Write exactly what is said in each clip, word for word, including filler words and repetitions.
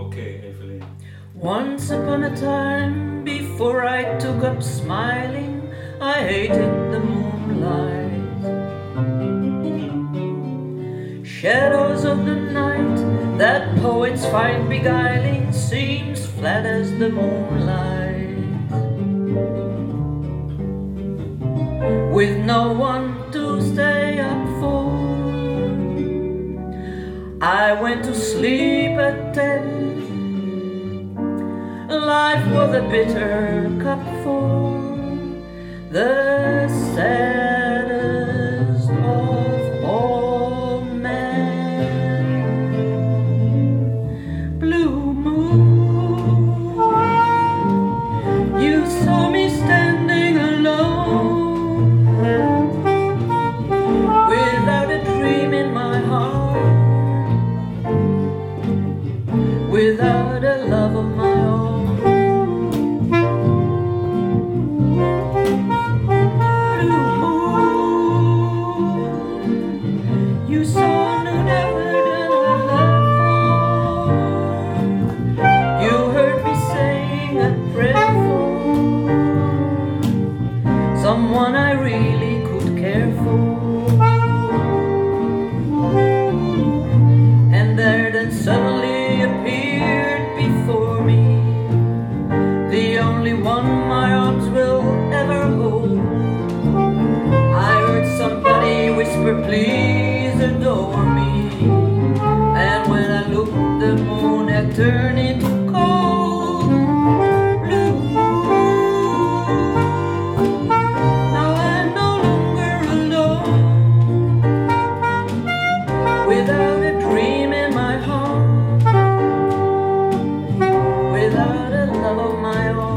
Okay, Evelyn. Once upon a time, before I took up smiling, I hated the moonlight. Shadows of the night that poets find beguiling seems flat as the moonlight. With no one to stay up for, I went to sleep at ten. Life was a bitter cup for the saddest of all men. Blue moon, you saw me standing alone, without a dream in my heart, without a love of my own. You saw no never done love for. You heard me saying a prayer for someone I really could care for. And there then suddenly appeared before me the only one my arms will ever hold. I heard somebody whisper, please adore me. And when I looked, the moon had turned into cold blue moon. Now I'm no longer alone, without a dream in my heart, without a love of my own.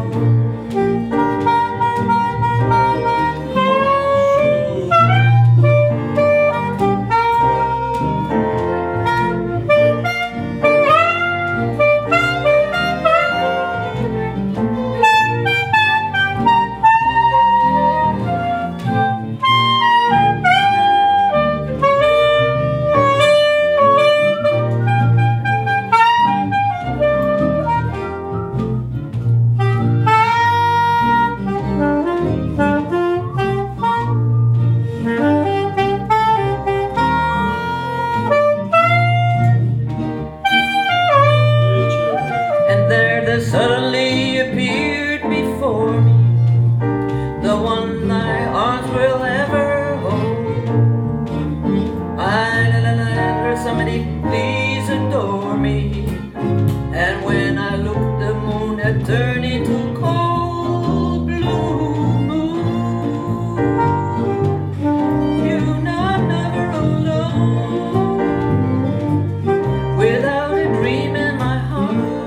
Suddenly appeared before me the one my arms will ever hold. I heard somebody, please adore me. And when I looked, the moon had turned into cold blue moon. You know I'm never alone, without a dream in my heart,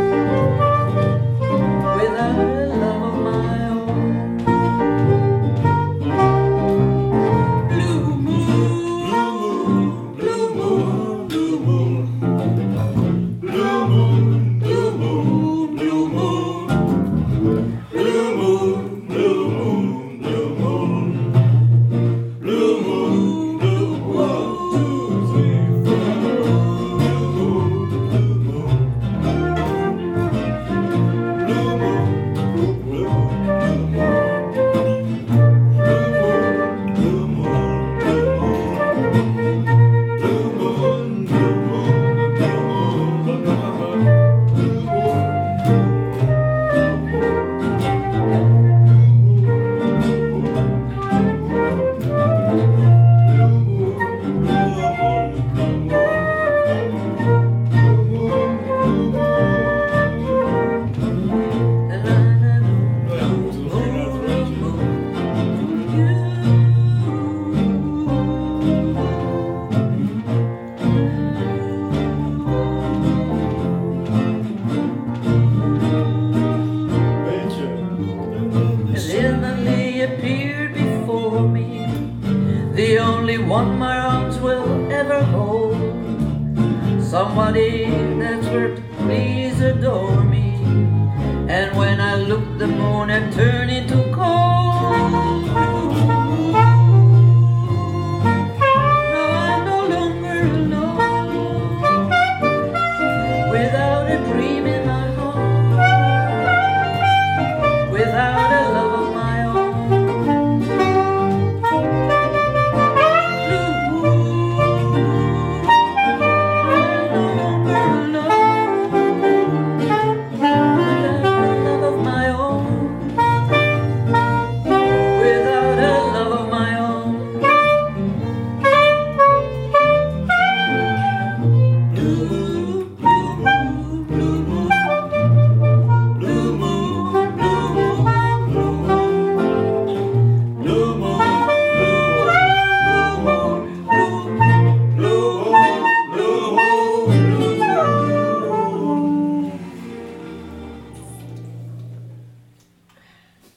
appeared before me the only one my arms will ever hold. Somebody that's worth, please adore me.